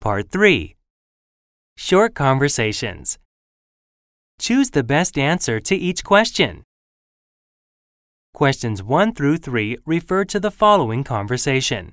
Part 3. Short conversations. Choose the best answer to each question. Questions 1 through 3 refer to the following conversation.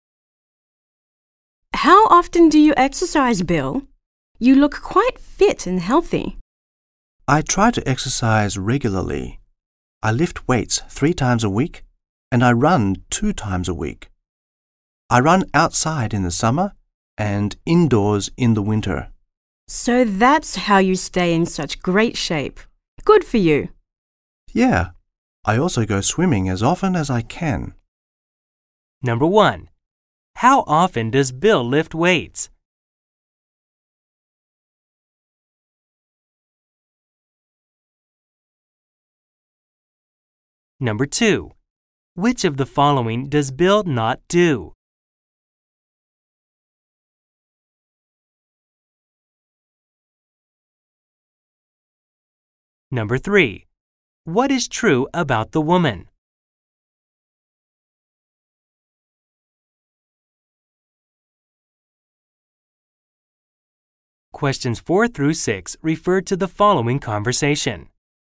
How often do you exercise, Bill? You look quite fit and healthy. I try to exercise regularly. I lift weights 3 times a week, and I run 2 times a week. I run outside in the summer and indoors in the winter. So that's how you stay in such great shape. Good for you. Yeah, I also go swimming as often as I can. Number 1. How often does Bill lift weights? Number 2. Which of the following does Bill not do? Number 3. What is true about the woman? Questions 4 through 6 refer to the following conversation.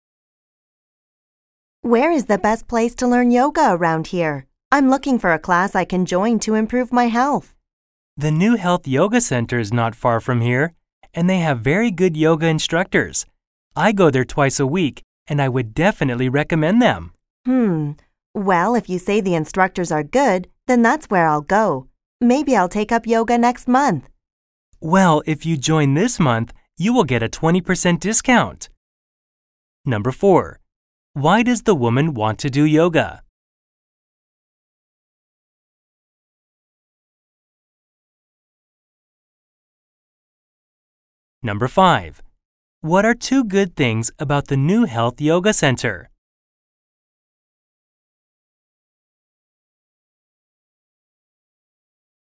Where is the best place to learn yoga around here? I'm looking for a class I can join to improve my health. The New Health Yoga Center is not far from here, and they have very good yoga instructors. I go there twice a week, and I would definitely recommend them. Well, if you say the instructors are good, then that's where I'll go. Maybe I'll take up yoga next month. Well, if you join this month, you will get a 20% discount. Number 4. Why does the woman want to do yoga? Number 5. What are 2 good things about the New Health Yoga Center?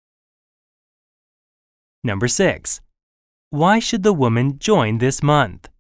Number 6. Why should the woman join this month?